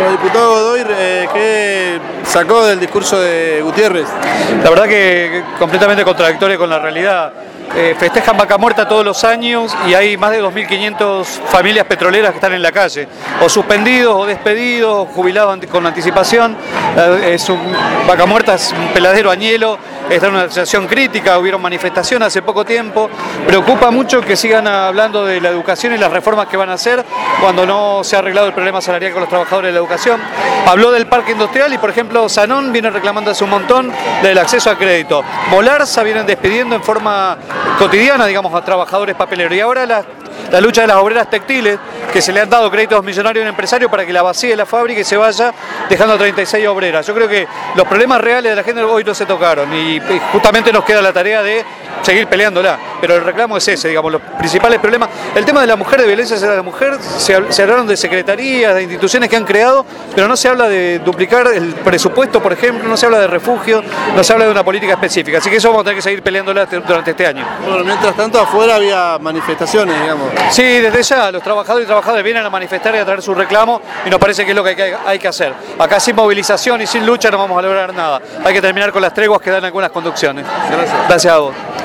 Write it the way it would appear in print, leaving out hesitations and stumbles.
Bueno, diputado Godoy, ¿qué sacó del discurso de Gutiérrez? La verdad que completamente contradictoria con la realidad. Festejan Vaca Muerta todos los años y hay más de 2.500 familias petroleras que están en la calle, o suspendidos o despedidos, jubilados con anticipación. Vaca Muerta es un peladero añelo, está en una situación crítica, hubieron manifestaciones hace poco tiempo. Preocupa mucho que sigan hablando de la educación y las reformas que van a hacer cuando no se ha arreglado el problema salarial con los trabajadores de la educación. Habló del parque industrial y, por ejemplo, Sanón viene reclamando hace un montón del acceso a crédito. Molarsa vienen despidiendo en forma cotidiana, digamos, a trabajadores papeleros. Y ahora la lucha de las obreras textiles, que se le han dado créditos millonarios a un empresario para que la vacíe la fábrica y se vaya dejando a 36 obreras. Yo creo que los problemas reales de la gente hoy no se tocaron y justamente nos queda la tarea de seguir peleándola, pero el reclamo es ese, digamos, los principales problemas. El tema de la mujer, de violencia hacia la mujer, se hablaron de secretarías, de instituciones que han creado, pero no se habla de duplicar el presupuesto, por ejemplo, no se habla de refugio, no se habla de una política específica, así que eso vamos a tener que seguir peleándola durante este año. Bueno, mientras tanto afuera había manifestaciones, digamos. Sí, desde ya, los trabajadores y trabajadoras vienen a manifestar y a traer su reclamo y nos parece que es lo que hay que hacer. Acá sin movilización y sin lucha no vamos a lograr nada. Hay que terminar con las treguas que dan algunas conducciones. Gracias. Gracias a vos.